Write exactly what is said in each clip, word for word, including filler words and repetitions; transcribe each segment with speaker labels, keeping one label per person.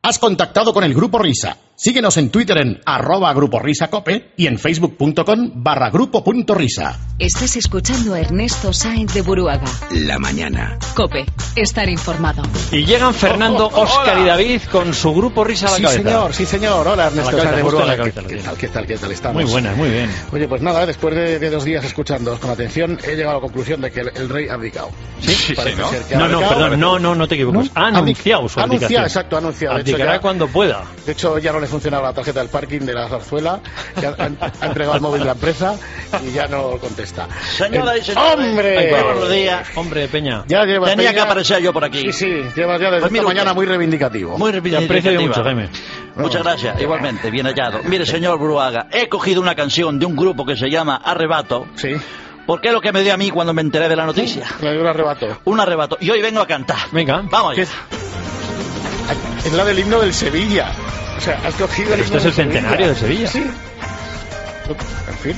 Speaker 1: Has contactado con el Grupo Risa. Síguenos en Twitter en arroba Grupo Risa Cope y en facebook.com barra grupo punto risa.
Speaker 2: Estás escuchando a Ernesto Sáenz de Buruaga.
Speaker 3: La mañana.
Speaker 2: Cope, estar informado.
Speaker 4: Y llegan Fernando,
Speaker 5: Oh, oh,
Speaker 4: Óscar
Speaker 5: hola.
Speaker 4: y David con su Grupo Risa a la
Speaker 1: Sí,
Speaker 4: cabeza.
Speaker 1: señor, sí, señor. Hola, Ernesto
Speaker 4: A la cabeza,
Speaker 1: Sáenz de
Speaker 4: justo a la
Speaker 1: Buruaga.
Speaker 4: cabeza,
Speaker 1: ¿Qué,
Speaker 4: lo
Speaker 1: qué tal, qué tal, qué tal estamos?
Speaker 4: Muy buena, muy bien.
Speaker 1: Oye, pues nada, después de, de dos días escuchándoos con atención, he llegado a la conclusión de que el, el rey ha abdicado.
Speaker 4: Sí,
Speaker 5: sí,
Speaker 1: Parece
Speaker 5: ¿no?
Speaker 1: ser que ha
Speaker 4: No, no,
Speaker 1: abdicado.
Speaker 4: perdón, no, no, no te equivocas. Ha anunciado su
Speaker 1: Ha anunciado,
Speaker 4: abdicación.
Speaker 1: exacto, ha anunciado. De hecho,
Speaker 4: Abdicará
Speaker 1: ya-
Speaker 4: cuando pueda.
Speaker 1: De hecho, ya no le funcionaba la tarjeta del parking de la zarzuela, que ha, ha- ha entregado el móvil de la empresa y ya no contesta.
Speaker 6: Señoras y
Speaker 1: Eh,
Speaker 6: señores,
Speaker 1: ¡Hombre!
Speaker 6: muy buenos días.
Speaker 4: Hombre, Peña.
Speaker 1: Ya llevas
Speaker 6: Tenía
Speaker 1: Peña-
Speaker 6: que aparecer yo por aquí.
Speaker 1: Sí, sí, llevas ya desde
Speaker 6: Pues
Speaker 1: esta
Speaker 6: mire
Speaker 1: mañana
Speaker 6: usted.
Speaker 1: muy reivindicativo.
Speaker 6: Muy
Speaker 4: Te aprecio yo
Speaker 6: reivindicativa.
Speaker 4: mucho, Jaime.
Speaker 6: Muchas gracias, igualmente, bien hallado. Mire, señor Buruaga, he cogido una canción de un grupo que se llama Arrebato,
Speaker 1: Sí,
Speaker 6: porque es lo que me dio a mí cuando me enteré de la noticia.
Speaker 1: le dio un arrebato.
Speaker 6: Un arrebato. Y hoy vengo a cantar.
Speaker 4: Venga.
Speaker 6: Vamos
Speaker 1: ¿Qué
Speaker 6: allá.
Speaker 1: es? Es la del himno del Sevilla. O sea, has cogido el
Speaker 4: Pero
Speaker 1: himno
Speaker 4: este es el
Speaker 1: del
Speaker 4: centenario de Sevilla.
Speaker 1: Sí. En fin.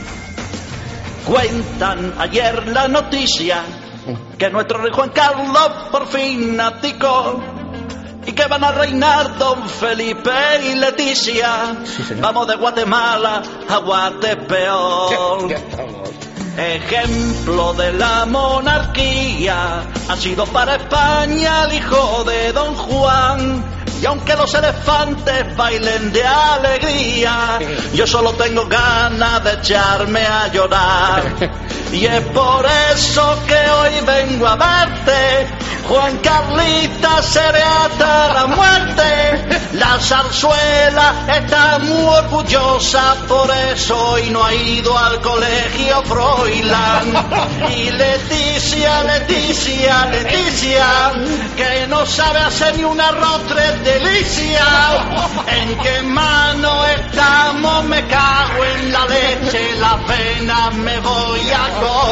Speaker 6: Cuentan ayer la noticia que nuestro rey Juan Carlos por fin abdicó y que van a reinar don Felipe y Leticia.
Speaker 1: Sí, señor.
Speaker 6: Vamos de Guatemala a Guatepeor.
Speaker 1: Ya estamos.
Speaker 6: Ejemplo de la monarquía ha sido para España el hijo de don Juan. Y aunque los elefantes bailen de alegría, yo solo tengo ganas de echarme a llorar. Y es por eso que hoy vengo a verte, Juan Carlita, seré hasta la muerte. La zarzuela está muy orgullosa, por eso hoy no ha ido al colegio Froilán. Y Leticia, Leticia, Leticia, que no sabe hacer ni un arroz tres delicia. ¿En qué mano estamos? Me cago en la leche, la pena me voy a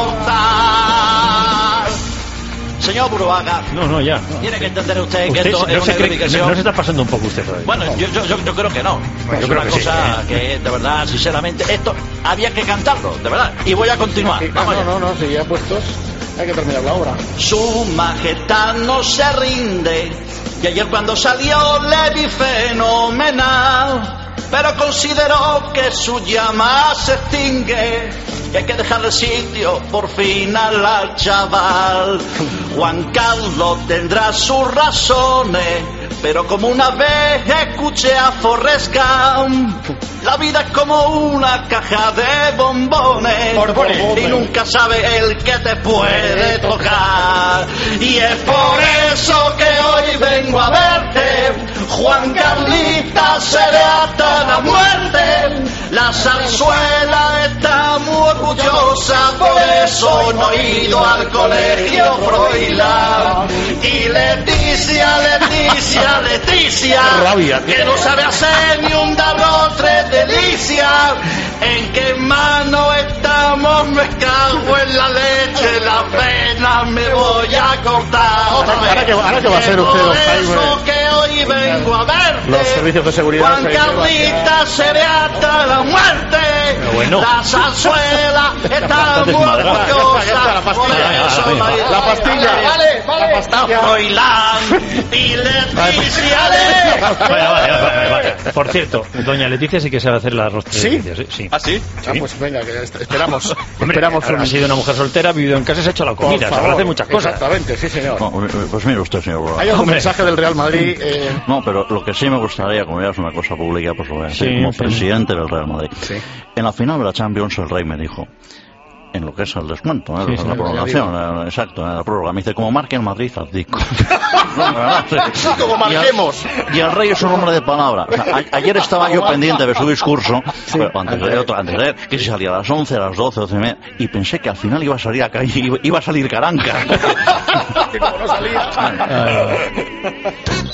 Speaker 6: cortar. Señor Buruaga,
Speaker 4: No, no, ya.
Speaker 6: tiene que entender usted que
Speaker 4: Usted
Speaker 6: esto
Speaker 4: no,
Speaker 6: es
Speaker 4: se
Speaker 6: una
Speaker 4: cree-
Speaker 6: reivindicación.
Speaker 4: no se está pasando un poco usted por ahí.
Speaker 6: Bueno, yo, yo, yo, yo creo que no.
Speaker 4: Bueno,
Speaker 6: es
Speaker 4: yo creo
Speaker 6: una
Speaker 4: que sí.
Speaker 6: cosa que, de verdad, sinceramente, esto había que cantarlo, de verdad. Y voy a continuar.
Speaker 1: Sí,
Speaker 6: Vamos
Speaker 1: no,
Speaker 6: allá.
Speaker 1: no, no, si ya puestos, hay que terminar la obra.
Speaker 6: Su majestad no se rinde. Y ayer cuando salió le vi fenomenal. Pero consideró que su llama se extingue y hay que dejarle sitio por fin al chaval. Juan Carlos tendrá sus razones, pero como una vez escuché a Forrest Gump, la vida es como una caja de bombones,
Speaker 1: Bombones.
Speaker 6: y nunca sabe el que te puede tocar. Y es por eso que hoy vengo a verte, Juan Carlita, seré hasta la muerte. La zarzuela está muy orgullosa, por eso no he ido al colegio Froilán. Y Leticia, Leticia, Leticia,
Speaker 1: Qué rabia, tío.
Speaker 6: que no sabe hacer ni un dablo tres delicia. ¿En qué mano estamos? Me cago en la leche, la pena me voy a cortar. Otra vez.
Speaker 1: Ahora que- ahora que va a ser usted,
Speaker 6: Por
Speaker 1: don Jaime.
Speaker 6: eso que hoy vengo a verte.
Speaker 1: Los servicios de seguridad
Speaker 6: Juan
Speaker 1: se llevan
Speaker 6: Carlita, seré hasta la muerte.
Speaker 4: Pero bueno.
Speaker 6: La zarzuela está
Speaker 4: Está
Speaker 6: muy
Speaker 4: desmadrada.
Speaker 6: orgullosa.
Speaker 1: Ya está, la pastilla.
Speaker 6: por eso
Speaker 4: Ya, ya,
Speaker 6: no hay-
Speaker 1: la pastilla.
Speaker 6: Vale, vale.
Speaker 1: La pastilla.
Speaker 6: Froilán y Leticia.
Speaker 4: Vale, vale, vale, vale. Por cierto, doña Leticia sí que sabe hacer la arroz.
Speaker 1: ¿Sí?
Speaker 4: Sí, sí.
Speaker 5: ¿Ah, sí?
Speaker 1: Ah, pues venga, que est- esperamos.
Speaker 4: Hombre,
Speaker 1: esperamos
Speaker 4: ha
Speaker 1: un-
Speaker 4: sido una mujer soltera, ha vivido en casa, se ha hecho la
Speaker 1: Por
Speaker 4: comida, sabe
Speaker 1: favor.
Speaker 4: hacer muchas cosas.
Speaker 1: Exactamente, sí, señor.
Speaker 3: No, pues mire usted, señor Buruaga.
Speaker 1: ¿Hay algún
Speaker 4: Hombre.
Speaker 1: mensaje del Real Madrid? Eh,
Speaker 3: No, pero lo que sí me gustaría, como ya es una cosa pública, pues lo voy a decir,
Speaker 4: Sí,
Speaker 3: como
Speaker 4: sí.
Speaker 3: presidente del Real Madrid.
Speaker 1: Sí.
Speaker 3: En la final de la Champions, el Rey me dijo, en lo que es el descuento, ¿eh?
Speaker 4: Sí,
Speaker 3: la,
Speaker 4: sí,
Speaker 3: la
Speaker 1: ya
Speaker 3: prolongación, eh, exacto, en la prórroga, me dice, como marque el Madrid, abdico. No, de verdad, sí.
Speaker 1: Como marquemos.
Speaker 3: Y el, y el Rey es un hombre de palabra. O sea, a- ayer estaba yo pendiente de su discurso, pero antes de otro, antes de leer, que si salía a las once, a las doce, doce y media, y pensé que al final iba a salir a calle, iba, iba a salir Caranca.
Speaker 1: que como no salía.
Speaker 4: Ah,